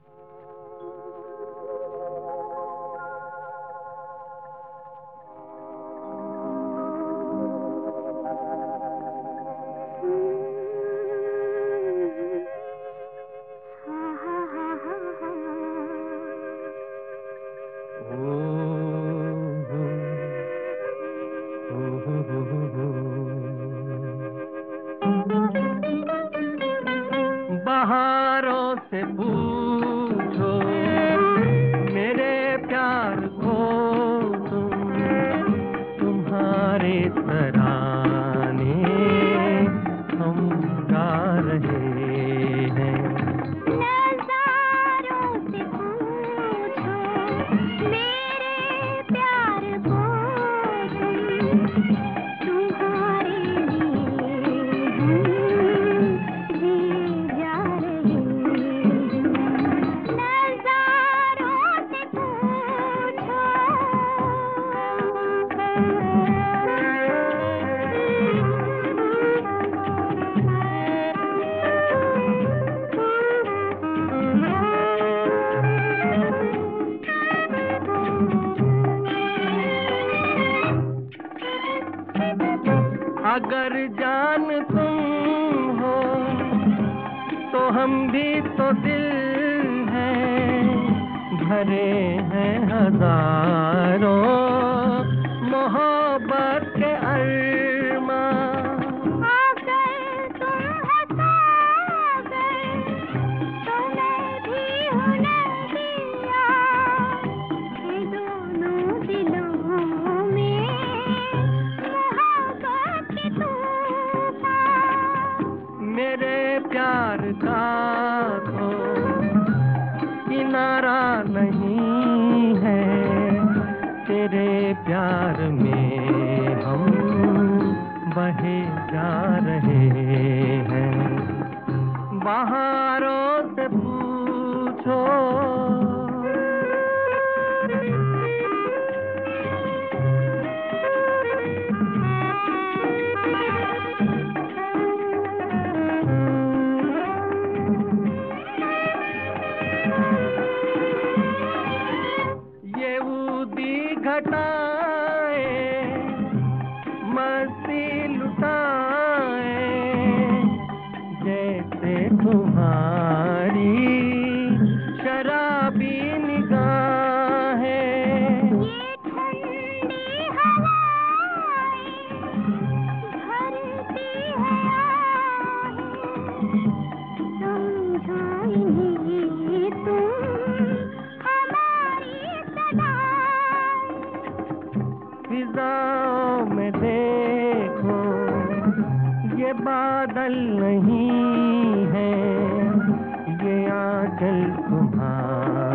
बहारों से पूछो मेरे प्यार को तुम्हारे तराने हम गा रहे हैं। नज़ारों से पूछो मेरे प्यार को तुम्हारे अगर जान तुम हो तो हम भी तो दिल हैं, भरे हैं हजारों मोहब्बत के अरमां। अगर तुम हो सागर तो मैं भी हूँ नदिया, ये दोनों दिलों में मोहब्बत के तूफान। मेरे प्यार का तो किनारा नहीं है, तेरे प्यार में हम बहे जा रहे हैं। बहारों से पूछो घटाए मस्ती लुटाए, जैसे तुम्हारी शराबी निगाहें। ये ठंडी हवाएं भरती है आहें, समझो इन्हें तुम हमारी सदाएं। फिजाओं में देखो ये बादल नहीं है, ये आंचल तुम्हारा